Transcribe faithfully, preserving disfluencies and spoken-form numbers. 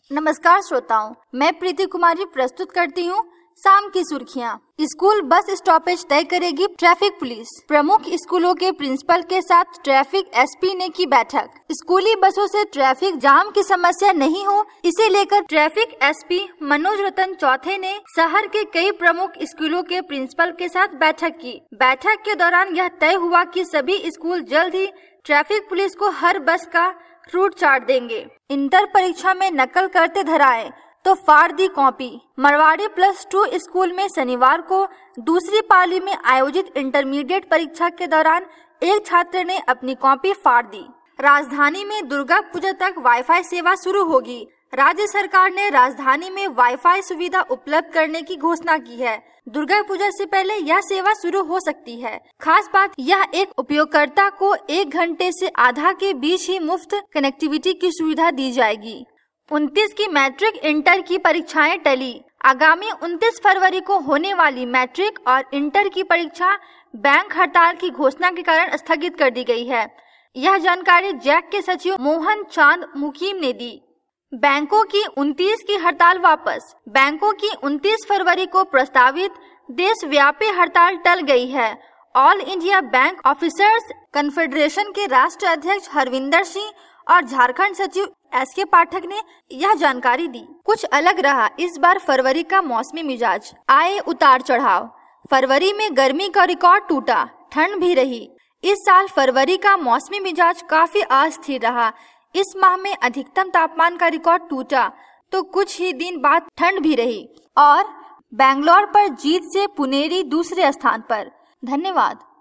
नमस्कार श्रोताओं, मैं प्रीति कुमारी प्रस्तुत करती हूँ शाम की सुर्खियाँ। स्कूल बस स्टॉपेज तय करेगी ट्रैफिक पुलिस। प्रमुख स्कूलों के प्रिंसिपल के साथ ट्रैफिक एसपी ने की बैठक। स्कूली बसों से ट्रैफिक जाम की समस्या नहीं हो, इसे लेकर ट्रैफिक एसपी मनोज रतन चौथे ने शहर के कई प्रमुख स्कूलों के प्रिंसिपल के साथ बैठक की। बैठक के दौरान यह तय हुआ कि सभी स्कूल जल्द ही ट्रैफिक पुलिस को हर बस का रूट चार्ट देंगे। इंटर परीक्षा में नकल करते धराए तो फाड़ दी copy. Marwari plus two school में शनिवार को दूसरी पाली में आयोजित इंटरमीडिएट परीक्षा के दौरान एक छात्र ने अपनी कॉपी फाड़ दी। राजधानी में दुर्गा पूजा तक वाईफाई सेवा शुरू होगी। राज्य सरकार ने राजधानी में वाईफाई सुविधा उपलब्ध करने की घोषणा की है। दुर्गा पूजा से पहले यह सेवा शुरू हो सकती है। खास बात यह एक उपयोगकर्ता को एक घंटे से आधा के बीच ही मुफ्त कनेक्टिविटी की सुविधा दी जाएगी। उनतीस की मैट्रिक इंटर की परीक्षाएं टली। आगामी उनतीस फरवरी को होने वाली मैट्रिक और इंटर की परीक्षा बैंक हड़ताल की घोषणा के कारण स्थगित कर दी गई है। यह जानकारी जैक के सचिव मोहन चांद मुकीम ने दी। बैंकों की उनतीस की हड़ताल वापस। बैंकों की उनतीस फरवरी को प्रस्तावित देशव्यापी हड़ताल टल गई है। All India bank officers confederation के राष्ट्रीय अध्यक्ष हरविंदर सिंह और झारखंड सचिव एस के पाठक ने यह जानकारी दी। कुछ अलग रहा इस बार फरवरी का मौसमी मिजाज। आए उतार चढ़ाव। फरवरी में गर्मी का रिकॉर्ड टूटा, ठंड भी रही। इस साल फरवरी का मौसमी मिजाज काफी अस्थिर रहा। इस माह में अधिकतम तापमान का रिकॉर्ड टूटा तो कुछ ही दिन बाद ठंड भी रही और बैंगलोर पर जीत से पुनेरी दूसरे स्थान पर। धन्यवाद।